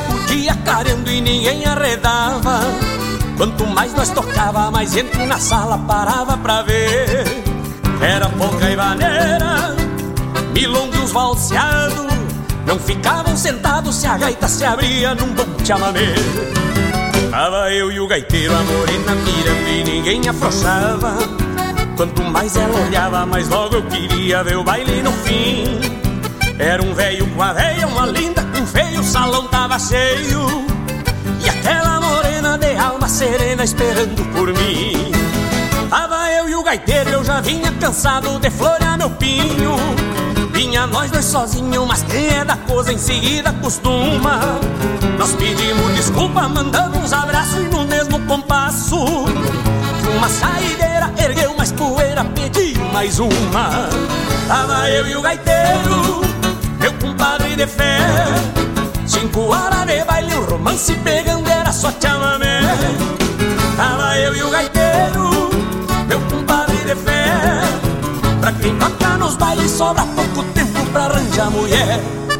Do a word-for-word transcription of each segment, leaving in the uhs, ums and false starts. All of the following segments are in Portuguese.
o dia clareando e ninguém arredava. Quanto mais nós tocava, mais gente na sala parava pra ver. Era polca e vaneira, milonga e uns valseados. Não ficavam sentados se a gaita se abria num bom chamamé. Tava eu e o gaiteiro, a morena mirando e ninguém afrouxava. Quanto mais ela olhava, mais logo eu queria ver o baile no fim. Era um velho com a véia, uma linda com feio, o salão tava cheio. E aquela morena de alma serena esperando por mim. Tava eu e o gaiteiro, eu já vinha cansado de florear meu pinho. Vinha nós dois sozinhos, mas quem é da coisa em seguida costuma. Nós pedimos desculpa, mandamos uns abraços e no mesmo compasso uma saideira ergueu mais poeira, pediu mais uma. Tava eu e o gaiteiro, meu compadre de fé. Cinco horas de baile, um romance pegando era só chamamé. Tava eu e o gaiteiro, meu compadre de fé. Pra quem toca nos bailes sobra pouco tempo pra arranjar mulher.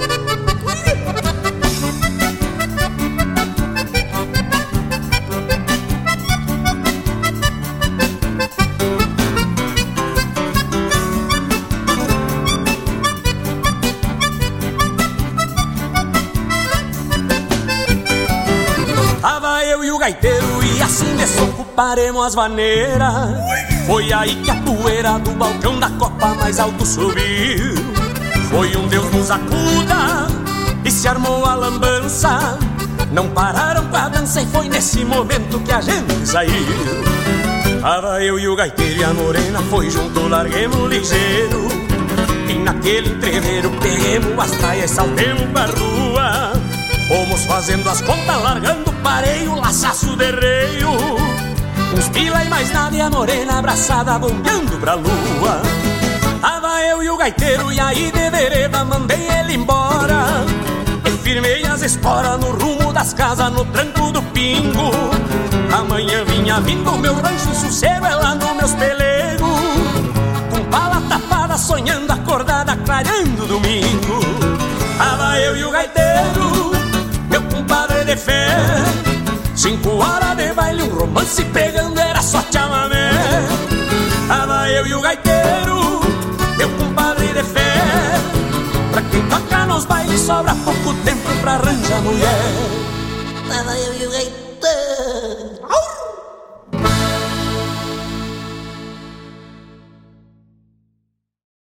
Tava eu e o gaiteiro e assim desocuparemos as vaneiras. Foi aí que a poeira do balcão da copa mais alto subiu. Foi um Deus nos acuda e se armou a lambança. Não pararam com a dança e foi nesse momento que a gente saiu. Tava eu e o gaiteiro e a morena foi junto, larguemos ligeiro. E naquele entreveiro peguemos as traias e saltemos pra rua. Fomos fazendo as contas, largando pareio, laçaço de reio. Uns pila e mais nada e a morena abraçada bombeando pra lua. Tava eu e o gaiteiro e aí de vereda mandei ele embora. E firmei as esporas no rumo das casas, no tranco do pingo. Amanhã vinha vindo meu rancho, sossego é lá no meus pelegos. Com pala tapada, sonhando acordada, clareando domingo. Tava eu e o gaiteiro, meu compadre de fé. Cinco horas de baile, um romance pegando era só chamamé. Tava eu e o gaiteiro, meu compadre de fé. Pra quem toca nos bailes sobra pouco tempo pra arranjar mulher. Tava eu e o gaiteiro.